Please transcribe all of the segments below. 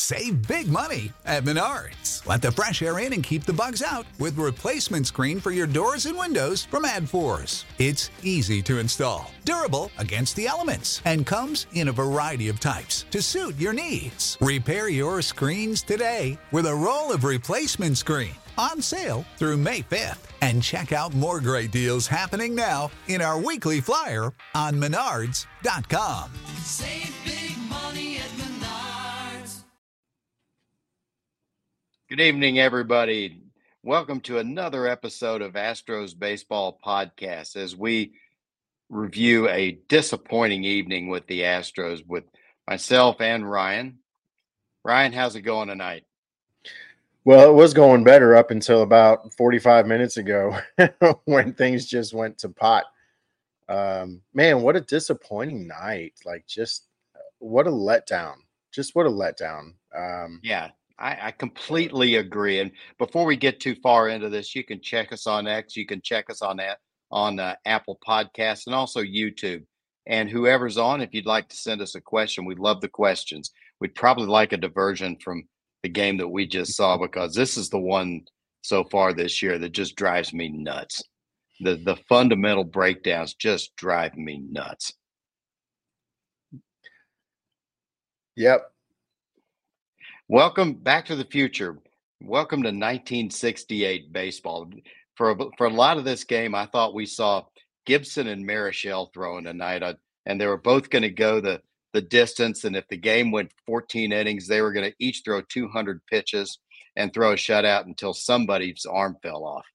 Save big money at Menards. Let the fresh air in and keep the bugs out with replacement screen for your doors and windows from AdForce. It's easy to install, durable against the elements, and comes in a variety of types to suit your needs. Repair your screens today with a roll of replacement screen on sale through May 5th. And check out more great deals happening now in our weekly flyer on Menards.com. Save big money at Menards. Good evening, everybody. Welcome to another episode of Astros Baseball Podcast as we review a disappointing evening with the Astros with myself and Ryan. Ryan, how's it going tonight? Well, it was going better up until about 45 minutes ago when things just went to pot. Man, what a disappointing night. Like, just what a letdown. Just what a letdown. Yeah, I completely agree. And before we get too far into this, you can check us on X. You can check us on Apple Podcasts and also YouTube. And whoever's on, if you'd like to send us a question, we'd love the questions. We'd probably like a diversion from the game that we just saw, because this is the one so far this year that just drives me nuts. The fundamental breakdowns just drive me nuts. Yep. Welcome back to the future. Welcome to 1968 baseball. For a lot of this game, I thought we saw Gibson and Marichal throwing tonight, and they were both going to go the distance. And if the game went 14 innings, they were going to each throw 200 pitches and throw a shutout until somebody's arm fell off.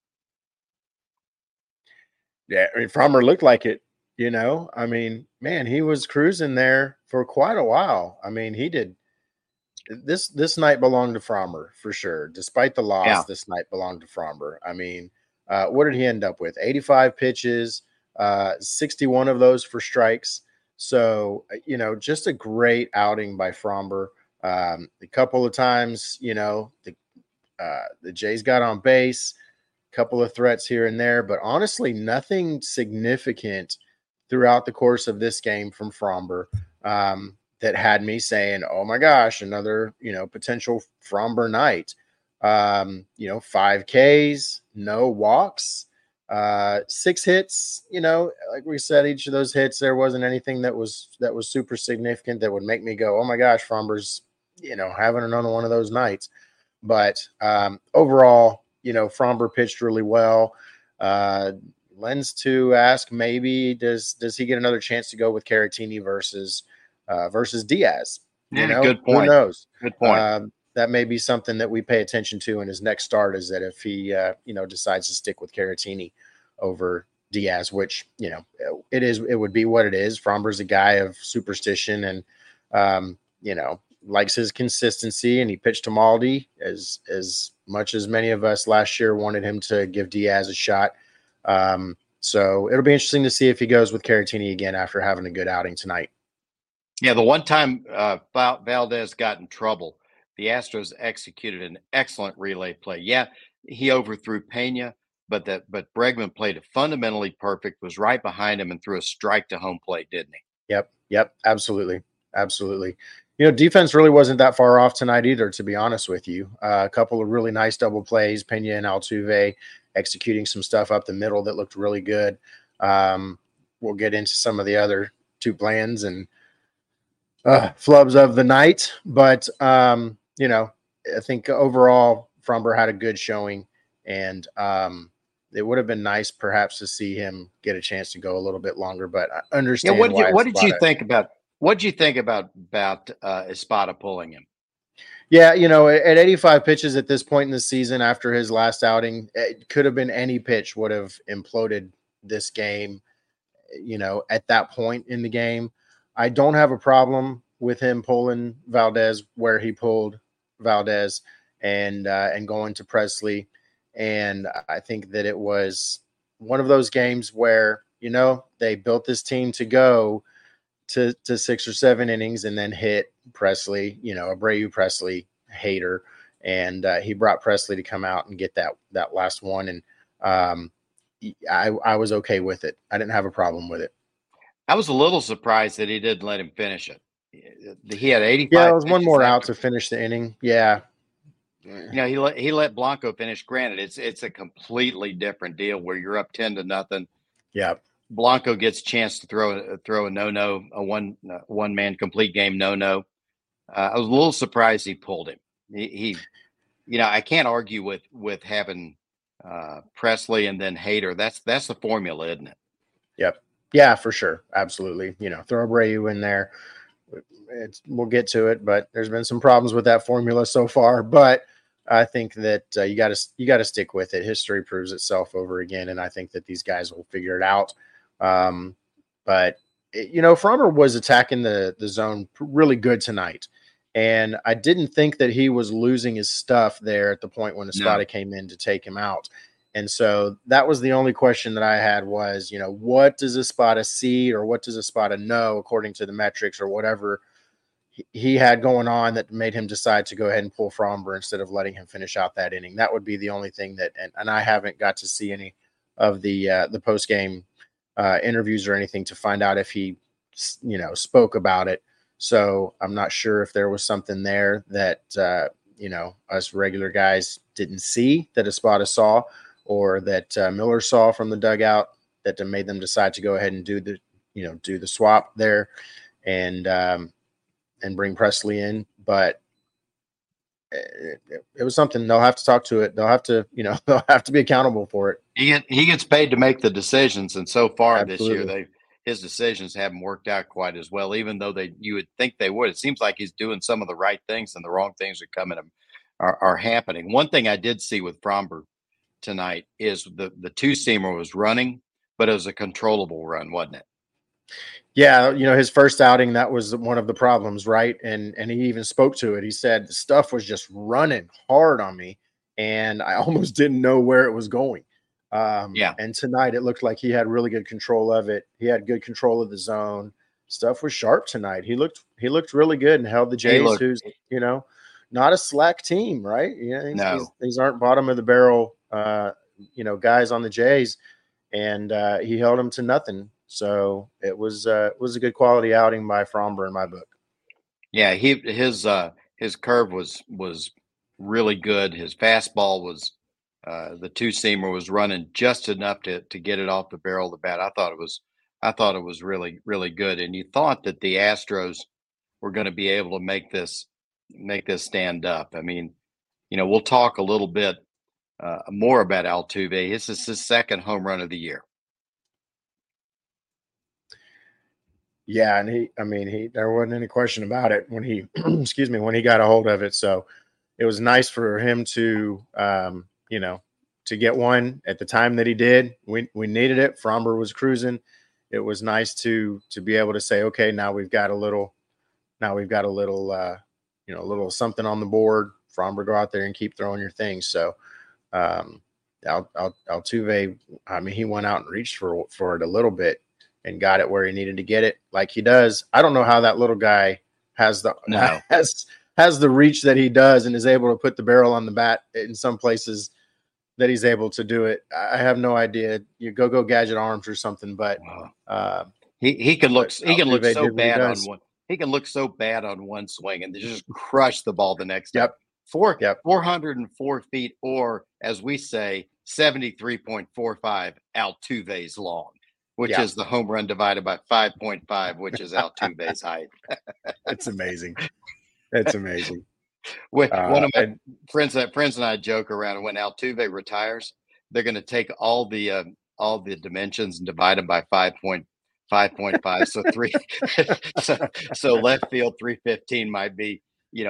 Yeah, I mean, Framber looked like it, you know. I mean, man, he was cruising there for quite a while. I mean, he did. This night belonged to Framber for sure. Despite the loss, Yeah. This night belonged to Framber. I mean, what did he end up with? 85 pitches, 61 of those for strikes. So, you know, just a great outing by Framber. A couple of times, you know, the Jays got on base, a couple of threats here and there, but honestly, nothing significant throughout the course of this game from Framber that had me saying, oh my gosh, another, you know, potential Framber night. 5 Ks, no walks, 6 hits. You know, like we said, each of those hits, there wasn't anything that was super significant that would make me go, oh my gosh, Framber's, you know, having another one of those nights. But overall, you know, Framber pitched really well. Lends to ask, maybe does he get another chance to go with Caratini versus Diaz? You know, good point. Who knows? Good point. That may be something that we pay attention to in his next start, is that if he, decides to stick with Caratini over Diaz, which, you know, it would be what it is. Framber's a guy of superstition and, likes his consistency, and he pitched to Maldi as much as many of us last year wanted him to give Diaz a shot. So it'll be interesting to see if he goes with Caratini again after having a good outing tonight. Yeah, the one time Valdez got in trouble, the Astros executed an excellent relay play. Yeah, he overthrew Pena, but Bregman played it fundamentally perfect, was right behind him, and threw a strike to home plate, didn't he? Yep, absolutely. You know, defense really wasn't that far off tonight either, to be honest with you. A couple of really nice double plays, Pena and Altuve executing some stuff up the middle that looked really good. We'll get into some of the other two plans and flubs of the night. But, I think overall Framber had a good showing, and it would have been nice perhaps to see him get a chance to go a little bit longer, but I understand. Yeah, what did you think about Espada pulling him? Yeah, you know, at 85 pitches at this point in the season after his last outing, it could have been any pitch would have imploded this game, you know, at that point in the game. I don't have a problem with him pulling Valdez where he pulled Valdez and going to Presley. And I think that it was one of those games where, you know, they built this team to go to 6 or 7 innings and then hit Presley, you know, Abreu Presley hater. And he brought Presley to come out and get that last one. And I was okay with it. I didn't have a problem with it. I was a little surprised that he didn't let him finish it. he had 85. Yeah, it was one pitches more out after. to finish the inning. Yeah. You know, he let Blanco finish. Granted, it's a completely different deal where you're up 10-0. Yeah. Blanco gets a chance to throw a no-no, a one man complete game no-no. I was a little surprised he pulled him. He I can't argue with having Presley and then Hader. That's the formula, isn't it? Yep. Yeah, for sure. Absolutely. Throw Abreu in there. We'll get to it, but there's been some problems with that formula so far. But I think that you got to stick with it. History proves itself over again, and I think that these guys will figure it out. But Frommer was attacking the zone really good tonight, and I didn't think that he was losing his stuff there at the point when Espada came in to take him out. And so that was the only question that I had was, what does Espada see or what does Espada know according to the metrics or whatever he had going on that made him decide to go ahead and pull Fromber instead of letting him finish out that inning. That would be the only thing that, and I haven't got to see any of the post-game interviews or anything to find out if he, spoke about it. So I'm not sure if there was something there that, us regular guys didn't see that Espada saw, or that Miller saw from the dugout that made them decide to go ahead and do the swap there and bring Presley in. But it was something. They'll have to talk to it. They'll have to be accountable for it. He gets paid to make the decisions, and so far Absolutely. this year his decisions haven't worked out quite as well, even though you would think they would. It seems like he's doing some of the right things and the wrong things are happening. One thing I did see with Fromber tonight is the two-seamer was running, but it was a controllable run, wasn't it? Yeah, his first outing, that was one of the problems, right? And he even spoke to it. He said the stuff was just running hard on me, and I almost didn't know where it was going. And tonight it looked like he had really good control of it. He had good control of the zone. Stuff was sharp tonight. He looked really good and held the Jays, who's not a slack team, right? These aren't bottom of the barrel, guys on the Jays, and he held them to nothing. So it was a good quality outing by Fromber in my book. Yeah, his curve was really good. His fastball was the two-seamer was running just enough to get it off the barrel of the bat. I thought it was really, really good. And you thought that the Astros were going to be able to make this stand up. I mean, we'll talk a little bit more about Altuve. This is his second home run of the year. Yeah, and there wasn't any question about it when he, when he got a hold of it. So it was nice for him to, to get one at the time that he did. We needed it. Fromber was cruising. It was nice to be able to say, okay, now we've got a little, little something on the board. Fromber, go out there and keep throwing your things. So Altuve, he went out and reached for it a little bit and got it where he needed to get it, like he does. I don't know how that little guy has the reach that he does and is able to put the barrel on the bat in some places that he's able to do it. I have no idea. You go gadget arms or something, but he can look so bad on one. He can look so bad on one swing and just crush the ball the next time. 404 feet, or as we say, 73.45 Altuve's long, which is the home run divided by 5.5, which is Altuve's height. It's amazing. It's amazing. One of my friends and I joke around, and when Altuve retires, they're going to take all the dimensions and divide them by 5.5. So three. so left field 315 might be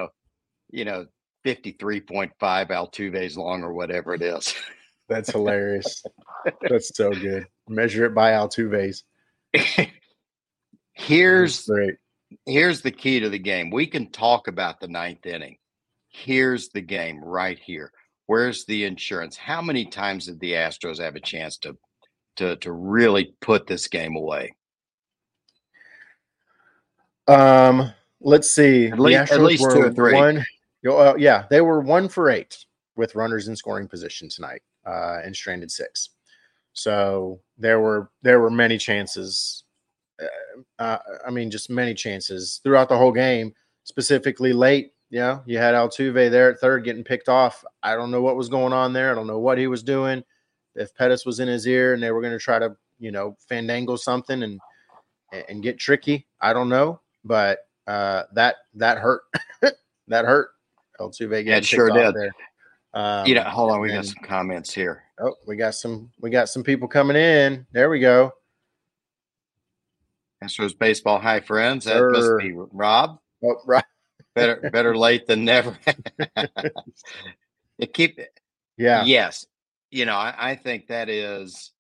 53.5 Altuve's long or whatever it is. That's hilarious. That's so good. Measure it by Altuve's. Here's the key to the game. We can talk about the ninth inning. Here's the game right here. Where's the insurance? How many times did the Astros have a chance to really put this game away? Let's see. At least 2 or 3. They were 1 for 8 with runners in scoring position tonight, and stranded 6. So there were many chances I mean, just many chances throughout the whole game, specifically late. Yeah, you had Altuve there at third getting picked off. I don't know what was going on there. I don't know what he was doing. If Pettis was in his ear and they were going to try to, fandangle something and get tricky, I don't know. But that hurt. That hurt. Altuve getting It picked sure off did. there. Hold on, and we got then- some comments here. Oh, we got some people coming in. There we go. Astros baseball, hi friends. That Sir. must be Rob. Oh, right. Better late than never. Yeah. Yes. I think that is,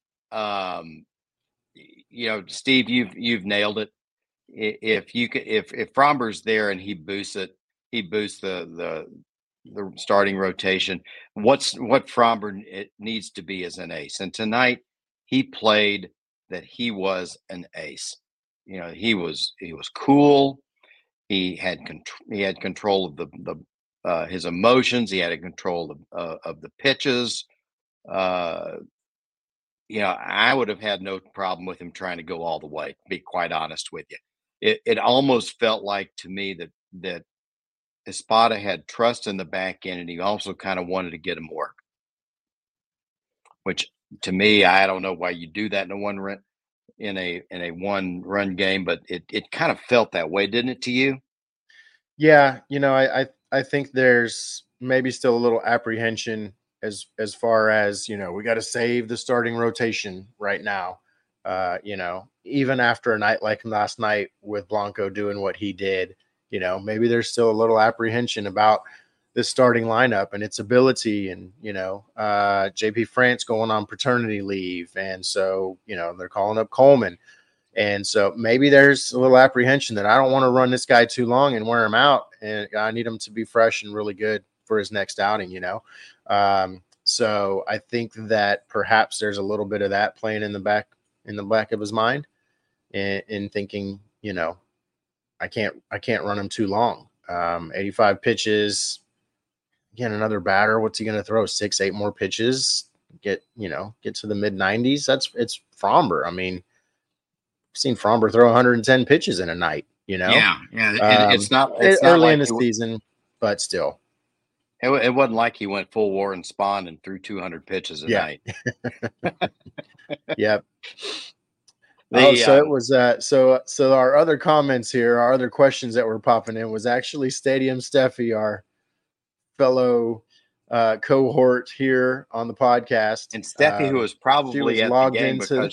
Steve, you've nailed it. If Fromber's there and he boosts the starting rotation. What Fromber needs to be is an ace. And tonight he played that he was an ace. He was cool. He had control of his emotions. He had a control of the pitches. I would have had no problem with him trying to go all the way, to be quite honest with you. It almost felt like to me that Espada had trust in the back end, and he also kind of wanted to get him work. Which to me, I don't know why you do that in a one run game, but it kind of felt that way, didn't it to you? Yeah, I think there's maybe still a little apprehension as far as, we got to save the starting rotation right now. Even after a night like last night with Blanco doing what he did, maybe there's still a little apprehension about this starting lineup and its ability. And, JP France going on paternity leave. And so, they're calling up Coleman. And so maybe there's a little apprehension that I don't want to run this guy too long and wear him out. And I need him to be fresh and really good for his next outing, So I think that perhaps there's a little bit of that playing in the back of his mind in thinking, I can't run him too long. 85 pitches. Again, another batter. What's he going to throw? 6-8 more pitches? Get to the mid 90s. It's Fromber. I mean, I've seen Fromber throw 110 pitches in a night. Yeah. It's not early like in the season, but still, it wasn't like he went full Warren Spahn and threw 200 pitches a night. Yep. It was so our other comments here, our other questions that were popping in was actually Stadium Steffi, our fellow cohort here on the podcast, and Steffi, who was probably at the game because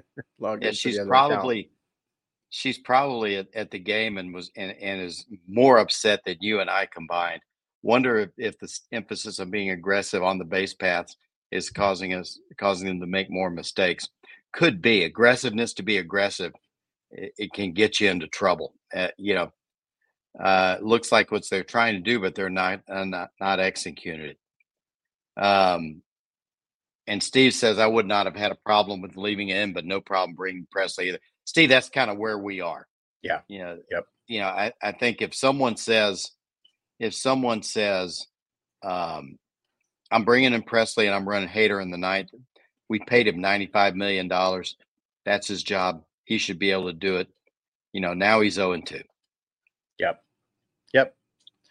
she's probably at the game and is more upset than you and I combined. Wonder if the emphasis of being aggressive on the base paths is causing them to make more mistakes. Could be aggressiveness to be aggressive. It can get you into trouble. Looks like what they're trying to do, but they're not executing it. And Steve says, I would not have had a problem with leaving it in, but no problem bringing Pressly either. Steve, that's kind of where we are. Yeah. Yep. I think if someone says, I'm bringing in Pressly and I'm running Hader in the ninth, we paid him $95 million. That's his job. He should be able to do it. Now he's 0-2. Yep.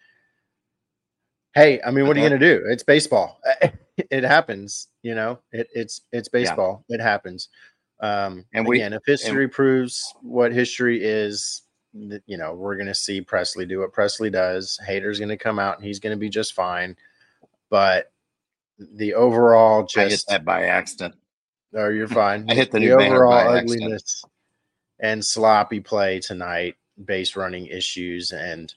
Hey, I mean, what are you going to do? It's baseball. It happens, it's baseball. Yeah. It happens. If history proves what history is, we're going to see Pressly do what Pressly does. Hader's going to come out and he's going to be just fine. But the overall I hit that by accident. Oh, you're fine. I hit the overall by ugliness accident. And sloppy play tonight, base running issues, and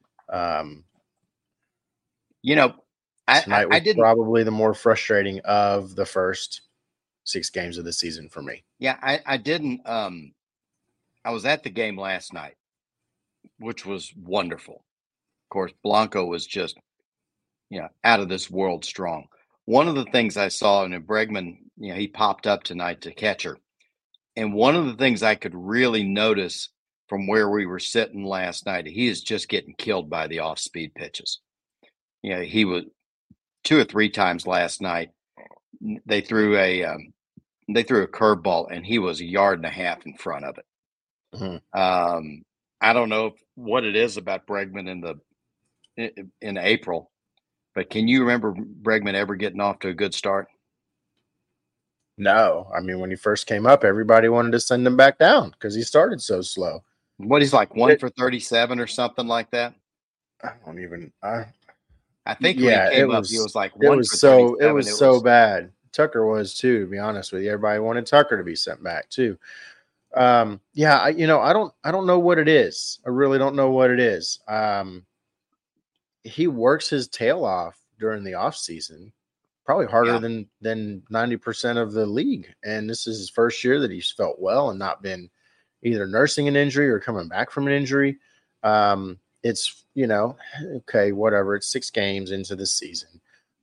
tonight was probably the more frustrating of the first 6 games of the season for me. Yeah, I didn't. I was at the game last night, which was wonderful. Of course, Blanco was just, out of this world strong. One of the things I saw, and Bregman, he popped up tonight to catcher. And one of the things I could really notice from where we were sitting last night, he is just getting killed by the off-speed pitches. He was 2 or 3 times last night. They threw a curveball, and he was 1.5 yards in front of it. Mhm. I don't know what it is about Bregman in April, but can you remember Bregman ever getting off to a good start? No, I mean, when he first came up, everybody wanted to send him back down because he started so slow. What, he's like one It- for 37 or something like that? I don't even. I think when he Yeah, came up, he was like one for 37. it was so bad. Tucker was too, to be honest with you. Everybody wanted Tucker to be sent back too. Yeah, I don't know what it is. I really don't know what it is. He works his tail off during the off season, probably harder Yeah. than 90% of the league. And this is his first year that he's felt well and not been either nursing an injury or coming back from an injury. It's, okay, whatever. It's 6 games into the season.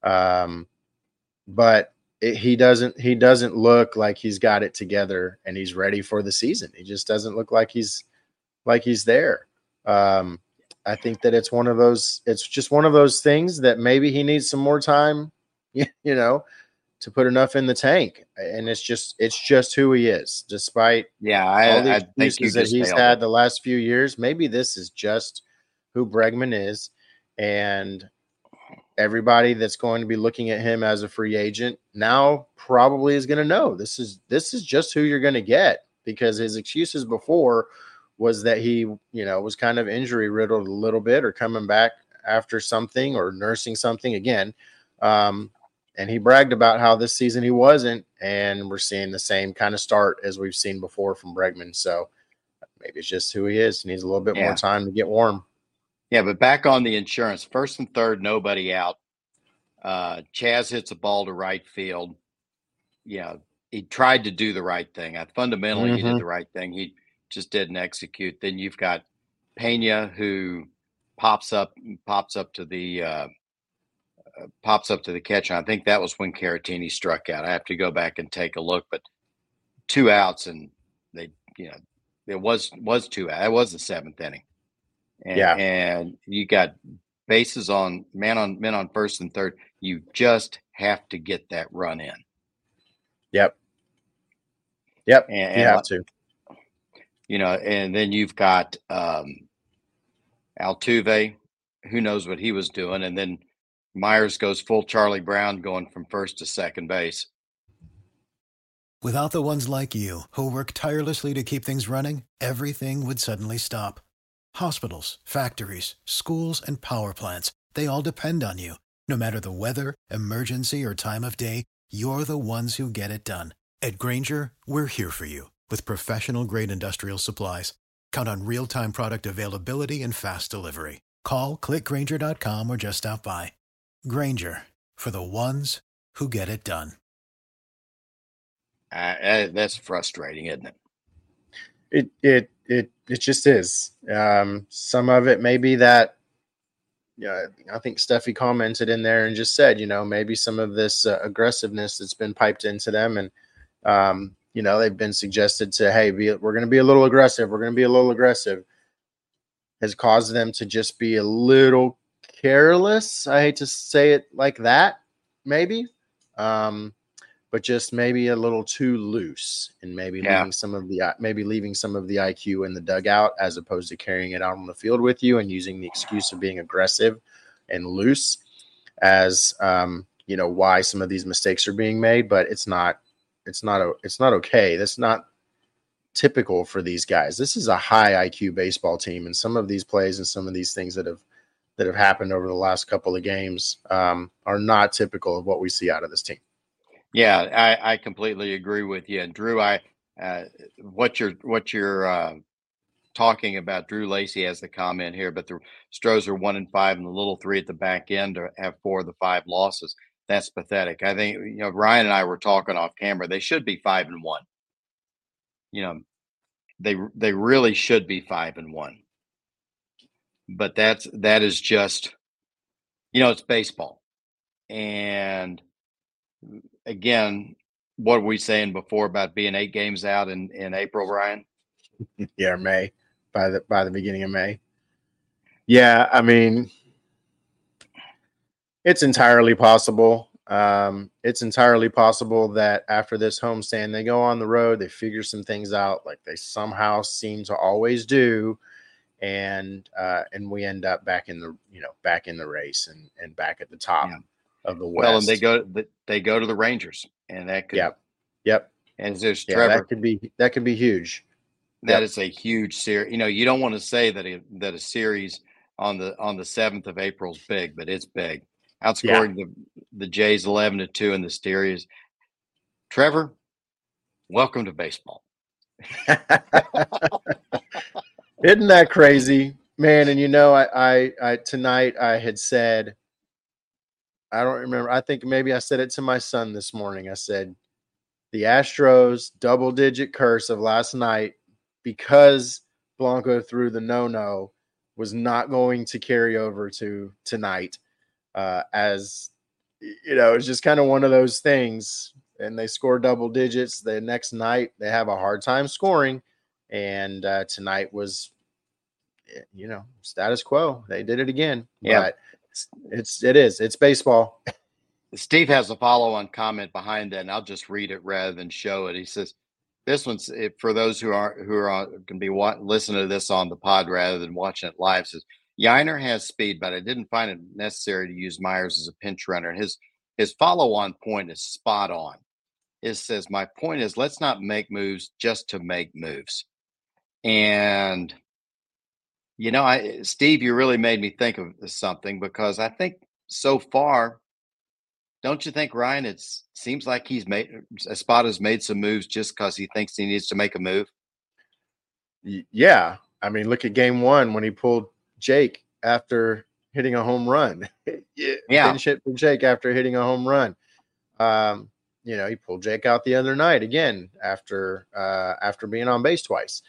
But he doesn't look like he's got it together and he's ready for the season. He just doesn't look like he's there. I think that it's just one of those things that maybe he needs some more time, to put enough in the tank. And it's just who he is, despite Yeah, all the I think you excuses that just he's nailed had it. the last few years. Maybe this is just who Bregman is. And everybody that's going to be looking at him as a free agent now probably is going to know this is just who you're going to get, because his excuses before was that he, was kind of injury riddled a little bit or coming back after something or nursing something again. And he bragged about how this season he wasn't, and we're seeing the same kind of start as we've seen before from Bregman. So maybe it's just who he is. He needs a little bit more Yeah. time to get warm. Yeah, but back on the insurance, first and third, nobody out. Chaz hits a ball to right field. Yeah, he tried to do the right thing. Fundamentally, he did the right thing. He just didn't execute. Then you've got Pena, who pops up to the catch. And I think that was when Caratini struck out. I have to go back and take a look, but 2 outs, and they, it was 2 outs. It was the 7th inning. And you got bases on men on first and third. You just have to get that run in. Yep. And you have to. And then you've got Altuve, who knows what he was doing, and then Myers goes full Charlie Brown, going from first to second base. Without the ones like you, who work tirelessly to keep things running, everything would suddenly stop. Hospitals, factories, schools, and power plants, they all depend on you. No matter the weather, emergency, or time of day, you're the ones who get it done. At Grainger, we're here for you with professional-grade industrial supplies. Count on real-time product availability and fast delivery. Call, clickgrainger.com, or just stop by. Grainger, for the ones who get it done. That's frustrating, isn't it? It just is. Some of it may be that, I think Steffi commented in there and just said, maybe some of this aggressiveness that's been piped into them, and they've been suggested to, hey, we're going to be a little aggressive. We're going to be a little aggressive, has caused them to just be a little careless. I hate to say it like that, maybe. But just maybe a little too loose, and maybe leaving some of the IQ in the dugout as opposed to carrying it out on the field with you and using the excuse of being aggressive and loose as why some of these mistakes are being made. But it's not okay. That's not typical for these guys. This is a high IQ baseball team, and some of these plays and some of these things that have happened over the last couple of games are not typical of what we see out of this team. Yeah, I completely agree with you. And Drew, what you're talking about, Drew Lacey has the comment here, but the Stros are 1-5 and the little 3 at the back end have 4 of the 5 losses. That's pathetic. I think, Ryan and I were talking off camera. They should be 5-1. They really should be 5-1. But that is just, it's baseball. And again, what were we saying before about being 8 games out in April, Ryan? Yeah, May, by the beginning of May. Yeah, I mean, it's entirely possible. It's entirely possible that after this homestand, they go on the road, they figure some things out like they somehow seem to always do. And we end up back in the race and back at the top of the West. Well, and they go to the Rangers, and that could yep. And there's Yeah, Trevor. that could be huge. That is a huge series. You don't want to say that a series on the 7th of April is big, but it's big. Outscoring the Jays 11-2 in the series. Trevor, welcome to baseball. Isn't that crazy, man? And I tonight I had said, I don't remember. I think maybe I said it to my son this morning. I said, the Astros double-digit curse of last night, because Blanco threw the no-no, was not going to carry over to tonight. As it's just kind of one of those things. And they score double digits. The next night they have a hard time scoring, and tonight was, status quo. They did it again. Yeah, but it's baseball. Steve has a follow-on comment behind that, and I'll just read it rather than show it. He says, "This one's for those who are going to be listening to this on the pod rather than watching it live." Says, Yainer has speed, but I didn't find it necessary to use Myers as a pinch runner. And his follow-on point is spot on. It says, my point is, let's not make moves just to make moves. And, Steve, you really made me think of something, because I think so far, don't you think, Ryan, it seems like Espada's made some moves just because he thinks he needs to make a move? Yeah. I mean, look at game 1 when he pulled Jake after hitting a home run. Pinch hit for Jake after hitting a home run. He pulled Jake out the other night again after being on base twice.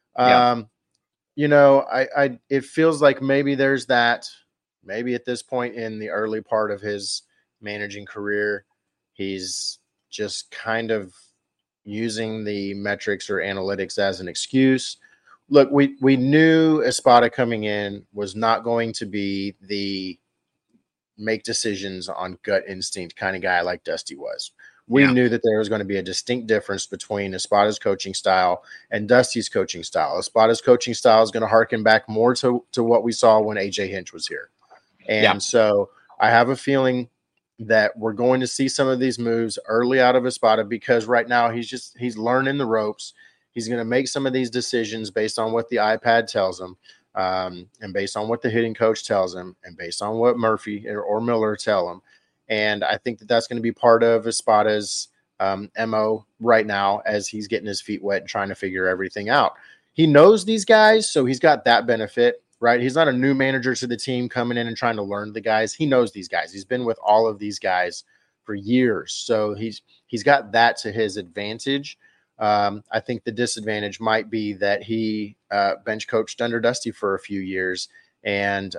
It feels like maybe there's that. Maybe at this point in the early part of his managing career, he's just kind of using the metrics or analytics as an excuse. Look, we knew Espada coming in was not going to be the make decisions on gut instinct kind of guy like Dusty was. We knew that there was going to be a distinct difference between Espada's coaching style and Dusty's coaching style. Espada's coaching style is going to harken back more to what we saw when AJ Hinch was here. And so I have a feeling that we're going to see some of these moves early out of Espada, because right now he's learning the ropes. He's going to make some of these decisions based on what the iPad tells him, and based on what the hitting coach tells him, and based on what Murphy or Miller tell him. And I think that that's going to be part of Espada's MO right now, as he's getting his feet wet and trying to figure everything out. He knows these guys, so he's got that benefit, right? He's not a new manager to the team coming in and trying to learn the guys. He knows these guys. He's been with all of these guys for years, so he's got that to his advantage. I think the disadvantage might be that he bench coached under Dusty for a few years, and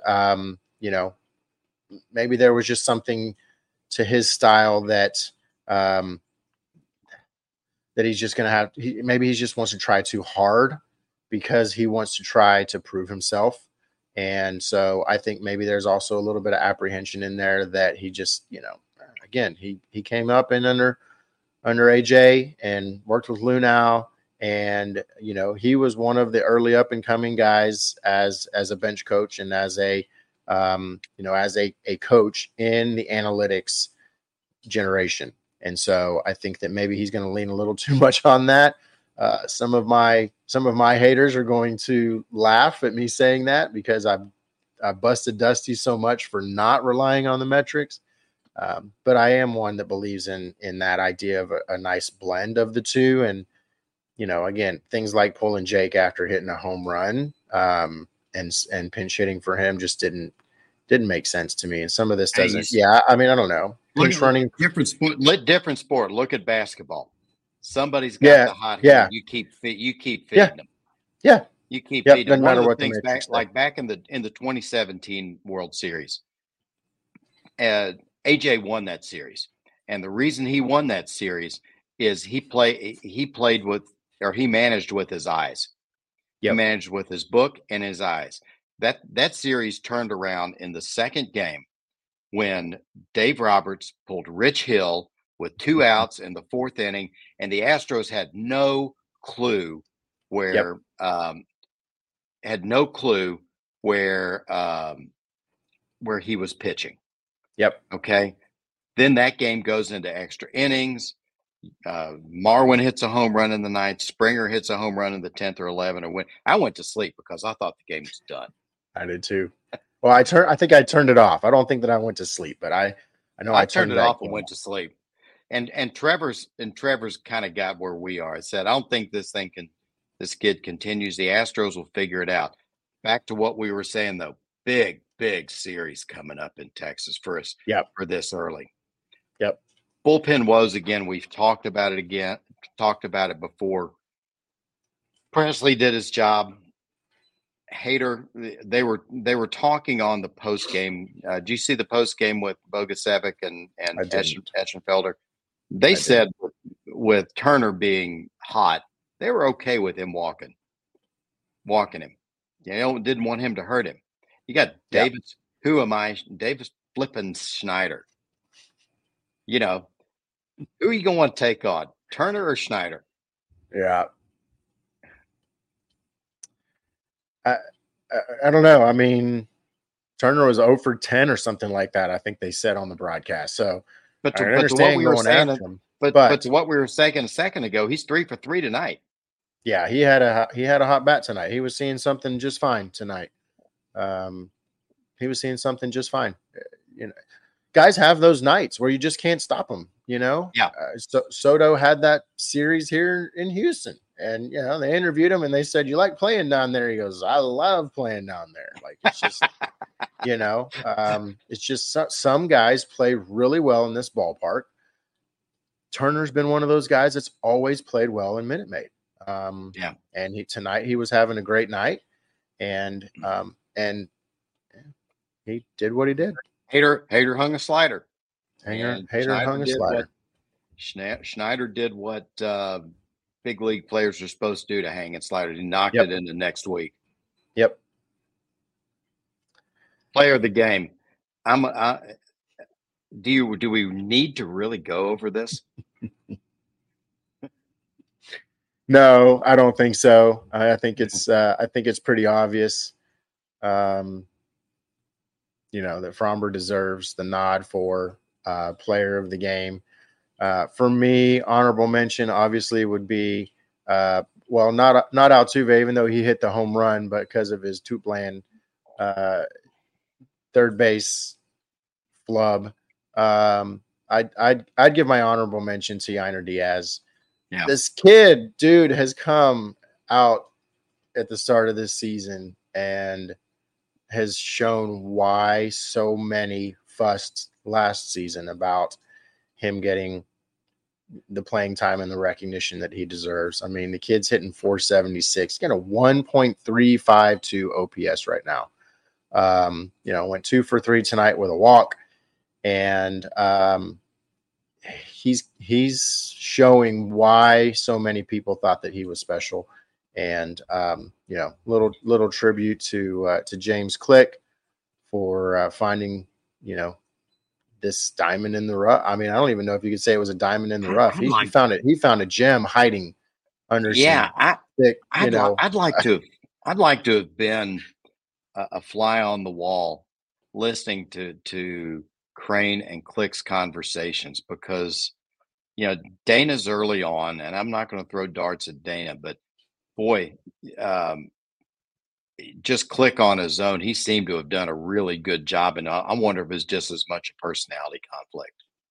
maybe there was just something to his style that he's just going to have. Maybe he just wants to try too hard because he wants to try to prove himself. And so I think maybe there's also a little bit of apprehension in there that he just, again, he came up and under AJ and worked with Lou now. And, he was one of the early up and coming guys as a bench coach and as a coach in the analytics generation. And so I think that maybe he's going to lean a little too much on that. Some of my haters are going to laugh at me saying that, because I busted Dusty so much for not relying on the metrics. But I am one that believes in that idea of a nice blend of the two. And, again, things like pulling Jake after hitting a home run and pinch hitting for him just didn't make sense to me. And some of this doesn't. Yeah, I mean, I don't know. Pinch running. Different sport. Look at basketball. Somebody's got the hot hand. You keep feeding them. Yeah. You keep feeding them. One of the things back in the 2017 World Series, AJ won that series. And the reason he won that series is he managed with his eyes. He managed with his book and his eyes. That series turned around in the second game when Dave Roberts pulled Rich Hill with 2 outs in the 4th inning, and the Astros had no clue where where he was pitching. Yep. Okay. Then that game goes into extra innings. Marwin hits a home run in the 9th. Springer hits a home run in the 10th or 11th. I went to sleep because I thought the game was done. I did too. Well, I think I turned it off. I don't think that I went to sleep, but I know I turned it off and went to sleep. And Trevor's kind of got where we are. I said, I don't think this kid continues. The Astros will figure it out. Back to what we were saying though, big series coming up in Texas for us for this early. Yep. Bullpen woes again. We've talked about it before. Presley did his job. Hader, they were talking on the post game. Do you see the post game with Bogusevic and Eschenfelder? They said with Turner being hot, they were okay with him walking him. Didn't want him to hurt him. You got Davis. Who am I? Davis flipping Schneider. Who are you going to want to take on, Turner or Schneider? Yeah. I don't know. I mean, Turner was 0 for 10 or something like that, I think they said on the broadcast. So, but to what we were saying, but to what we were saying a second ago, he's 3 for 3 tonight. Yeah, he had a hot bat tonight. He was seeing something just fine tonight. He was seeing something just fine. Guys have those nights where you just can't stop them. Yeah. Soto had that series here in Houston, and they interviewed him and they said, "You like playing down there?" He goes, "I love playing down there." Like it's just, it's just some guys play really well in this ballpark. Turner's been one of those guys that's always played well in Minute Maid. And tonight he was having a great night, and he did what he did. Hader hung a slider. Hader hung a slider. Schneider did what big league players are supposed to do to hang a slider. He knocked it into next week. Yep. Player of the game. Do we need to really go over this? No, I don't think so. I think it's pretty obvious. That Framber deserves the nod for player of the game. For me, honorable mention obviously would be not Altuve, even though he hit the home run, but because of his Tuplan third base flub. I'd give my honorable mention to Yainer Diaz. Yeah. This kid, dude, has come out at the start of this season and has shown why so many fussed last season about him getting the playing time and the recognition that he deserves. I mean, the kid's hitting 476, got a 1.352 OPS right now. Went 2 for 3 tonight with a walk, and he's showing why so many people thought that he was special. And little tribute to James Click for finding this diamond in the rough. I mean, I don't even know if you could say it was a diamond in the rough. He found it. He found a gem hiding under. Yeah, I'd like to have been a fly on the wall, listening to Crane and Click's conversations, because Dana's early on, and I'm not going to throw darts at Dana, but boy, just Click on his own, he seemed to have done a really good job. And I wonder if it's just as much a personality conflict.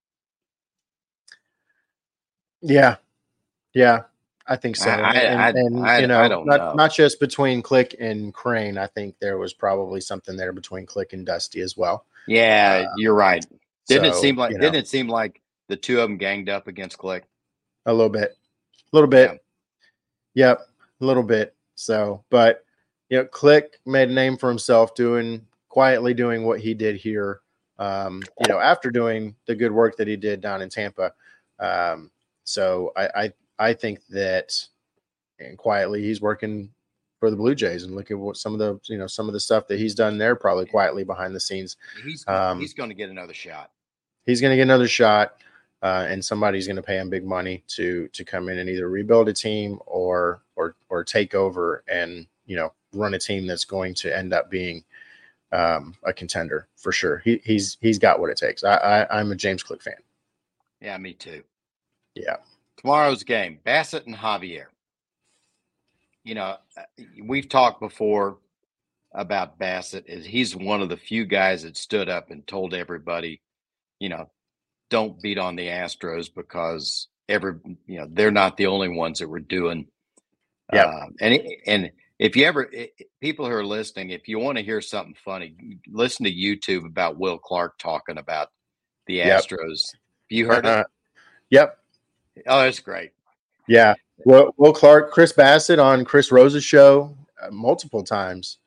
Yeah, I think so. I don't know. Not just between Click and Crane. I think there was probably something there between Click and Dusty as well. Yeah, you're right. Didn't it seem like the two of them ganged up against Click? A little bit. Yeah. Yep, a little bit. So, but Click made a name for himself quietly doing what he did here. After doing the good work that he did down in Tampa. So I think that, and quietly, he's working for the Blue Jays and look at what some of the stuff that he's done there, probably quietly behind the scenes. He's going to get another shot. He's going to get another shot, and somebody's going to pay him big money to come in and either rebuild a team or take over and run a team that's going to end up being a contender for sure. He's got what it takes. I'm a James Click fan. Yeah, me too. Yeah. Tomorrow's game, Bassitt and Javier. We've talked before about Bassitt. He's one of the few guys that stood up and told everybody, don't beat on the Astros because they're not the only ones that were doing. Yeah. And if you people who are listening, if you want to hear something funny, listen to YouTube about Will Clark talking about the Astros. You heard it? Yep. Oh, that's great. Yeah. Well, Will Clark, Chris Bassitt on Chris Rose's show multiple times.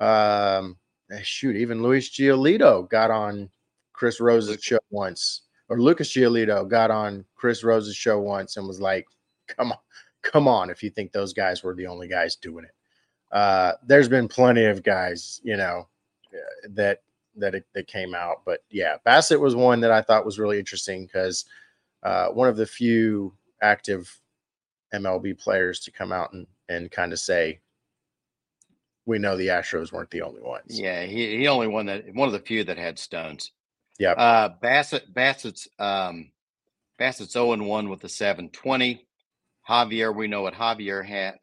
Even Luis Giolito got on Chris Rose's show once, or Lucas Giolito got on Chris Rose's show once and was like, come on, if you think those guys were the only guys doing it. There's been plenty of guys, that came out. But yeah, Bassitt was one that I thought was really interesting because one of the few active MLB players to come out and kind of say, we know the Astros weren't the only ones. Yeah, he only one of the few that had stones. Yeah. Bassitt's 0-1 with the 720. Javier, we know what Javier had.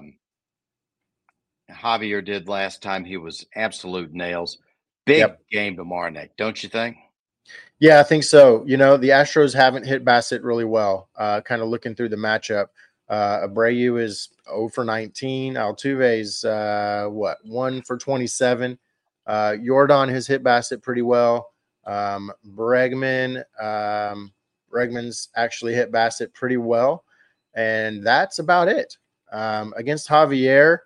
Javier did last time. He was absolute nails. Big game tomorrow night, don't you think? Yeah, I think so. The Astros haven't hit Bassitt really well. Kind of looking through the matchup. Abreu is 0 for 19. Altuve's 1 for 27. Jordan has hit Bassitt pretty well. Bregman's actually hit Bassitt pretty well, and that's about it. Against Javier,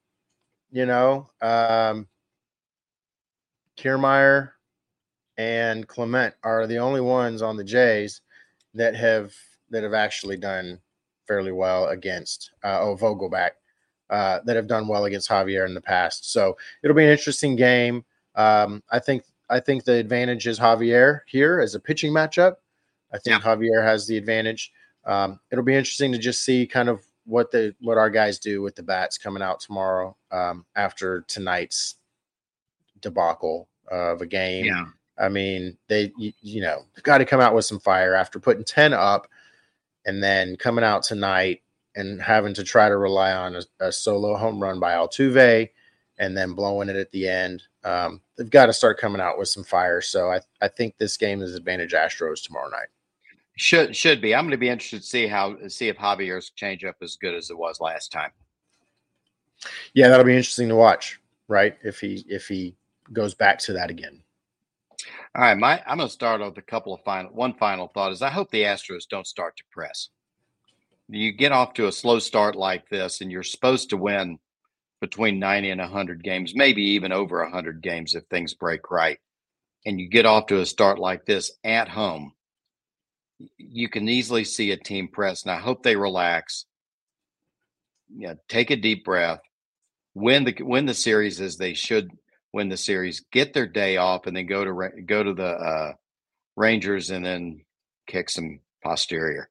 Kiermaier and Clement are the only ones on the Jays that have actually done fairly well against Vogelback, that have done well against Javier in the past. So it'll be an interesting game. I think the advantage is Javier here as a pitching matchup. I think Javier has the advantage. It'll be interesting to just see kind of what our guys do with the bats coming out tomorrow after tonight's debacle of a game. Yeah. I mean, they've got to come out with some fire after putting 10 up and then coming out tonight and having to try to rely on a solo home run by Altuve and then blowing it at the end. They've got to start coming out with some fire. So I think this game is advantage Astros tomorrow night. Should be. I'm going to be interested to see if Javier's changeup is good as it was last time. Yeah, that'll be interesting to watch, right? If he goes back to that again. All right, I'm going to start with one final thought is I hope the Astros don't start to press. You get off to a slow start like this, and you're supposed to win between 90 and 100 games, maybe even over 100 games if things break right. And you get off to a start like this at home, you can easily see a team press. And I hope they relax, take a deep breath, win the series as they should win the series, get their day off, and then go to the Rangers and then kick some posterior.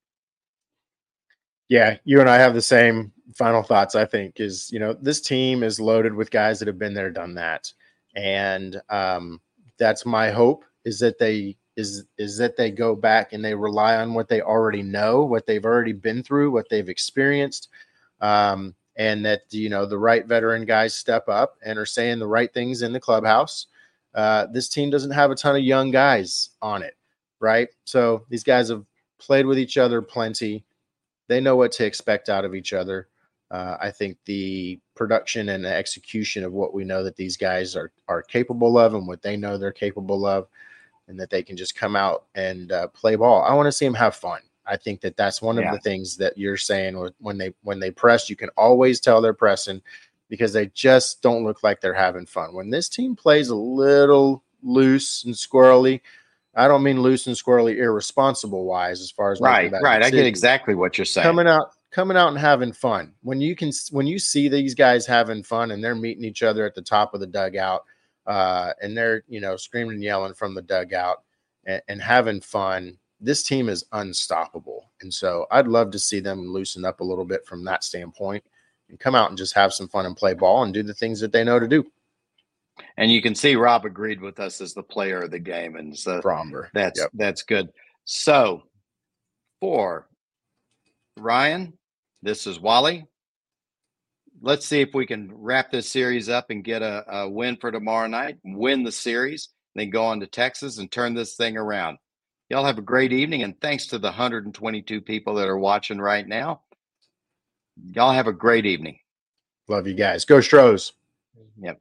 Yeah, you and I have the same final thoughts, I think, is, this team is loaded with guys that have been there, done that. And that's my hope is that they go back and they rely on what they already know, what they've already been through, what they've experienced. And that, the right veteran guys step up and are saying the right things in the clubhouse. This team doesn't have a ton of young guys on it, right? So these guys have played with each other plenty. They know what to expect out of each other. I think the production and the execution of what we know that these guys are capable of and what they know they're capable of, and that they can just come out and play ball. I want to see them have fun. I think that's one of the things that you're saying when they press, you can always tell they're pressing because they just don't look like they're having fun. When this team plays a little loose and squirrely, I don't mean loose and squirrely irresponsible wise as far as right. I get exactly what you're saying. coming out and having fun. When you see these guys having fun and they're meeting each other at the top of the dugout, and they're, screaming and yelling from the dugout and having fun, this team is unstoppable. And so I'd love to see them loosen up a little bit from that standpoint and come out and just have some fun and play ball and do the things that they know to do. And you can see Rob agreed with us as the player of the game. And so Fromber. That's good. So for Ryan, this is Wally. Let's see if we can wrap this series up and get a win for tomorrow night, win the series, then go on to Texas and turn this thing around. Y'all have a great evening, and thanks to the 122 people that are watching right now. Y'all have a great evening. Love you guys. Go Stros. Yep.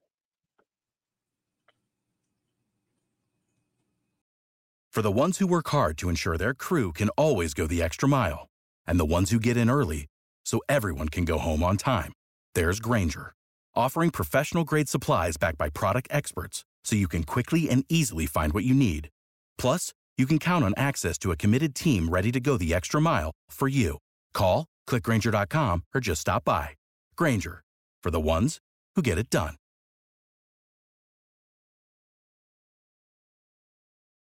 For the ones who work hard to ensure their crew can always go the extra mile, and the ones who get in early so everyone can go home on time, there's Grainger, offering professional-grade supplies backed by product experts so you can quickly and easily find what you need. Plus, you can count on access to a committed team ready to go the extra mile for you. Call, click Grainger.com, or just stop by. Grainger, for the ones who get it done.